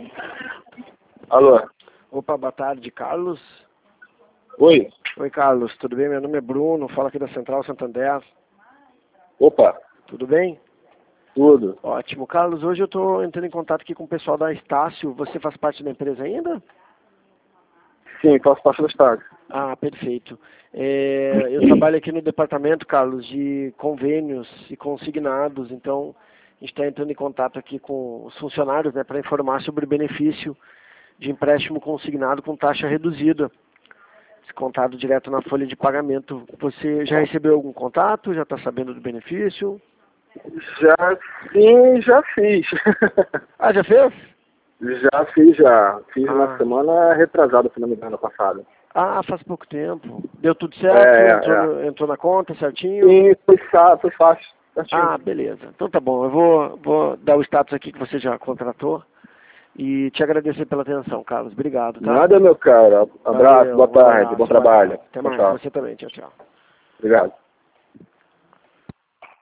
Alô? Opa, boa tarde, Carlos. Oi? Oi, Carlos, tudo bem? Meu nome é Bruno, falo aqui da Central Santander. Opa, Tudo bem? tudo. Ótimo. Carlos, hoje eu estou entrando em contato aqui com o pessoal da Estácio. Você faz parte da empresa ainda? Sim, faço parte do estado. Ah, perfeito. Eu trabalho aqui no departamento, Carlos, de convênios e consignados. Então, a gente está entrando em contato aqui com os funcionários, né, para informar sobre o benefício de empréstimo consignado com taxa reduzida, descontado direto na folha de pagamento. Você já recebeu algum contato? Já está sabendo do benefício? Já fiz. Ah, já fez? Já fiz, já. Fiz na Ah, semana retrasada, se não me engano, passada. faz pouco tempo. Deu tudo certo? É. Entrou na conta certinho? Sim, foi fácil. Certinho. Ah, beleza. Então tá bom. Eu vou dar o status aqui que você já contratou e te agradecer pela atenção, Carlos. Obrigado, tá? Nada, meu cara. Abraço, Valeu, boa um tarde, bom abraço, boa trabalho. tarde. Até Tchau, mais. tchau. Você também. Tchau, tchau. Obrigado.